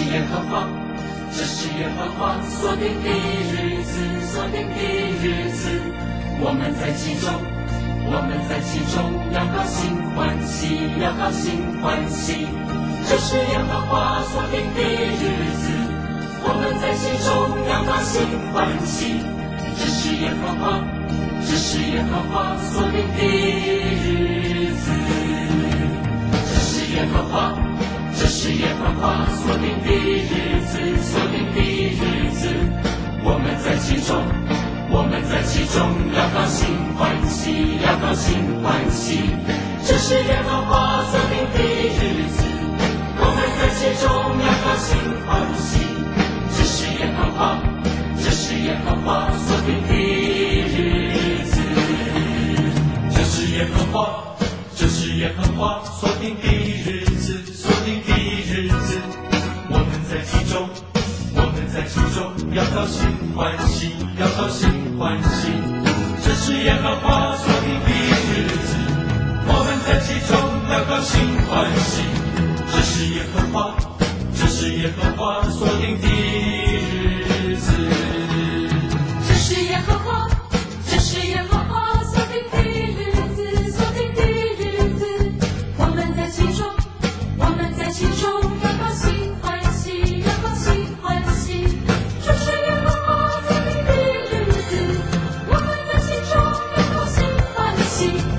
耶和华，这是耶和华所定的日子，所定的日子，我们在其中，我们在其中要高兴欢喜，要高兴欢喜。这是耶和华所定的日子，我们在其中要高兴欢喜。这是耶和华，这是耶和华所定的日子，这是耶和华，这是耶和华所定的日子，所定的日子，我们在其中，我们在其中要高兴欢喜，要高兴欢喜。这是耶和华所定的日子，我们在其中要高兴欢喜。这是耶和华，这是耶和华所定的日子，这是耶和华，这是耶和华所定的日子，所定的日子，我们在其中，我们在其中要高兴欢喜，要高兴欢喜。这是耶和华所定的日子，我们在其中要高兴欢喜。这是耶和华，这是耶和华所定的日子， 这是耶和华，这是耶和华所定的日子，所定的日子，我们在其中，我们在其中要高兴欢喜，要高兴欢喜。这是耶和华所定的日子，我们在其中要高兴欢喜。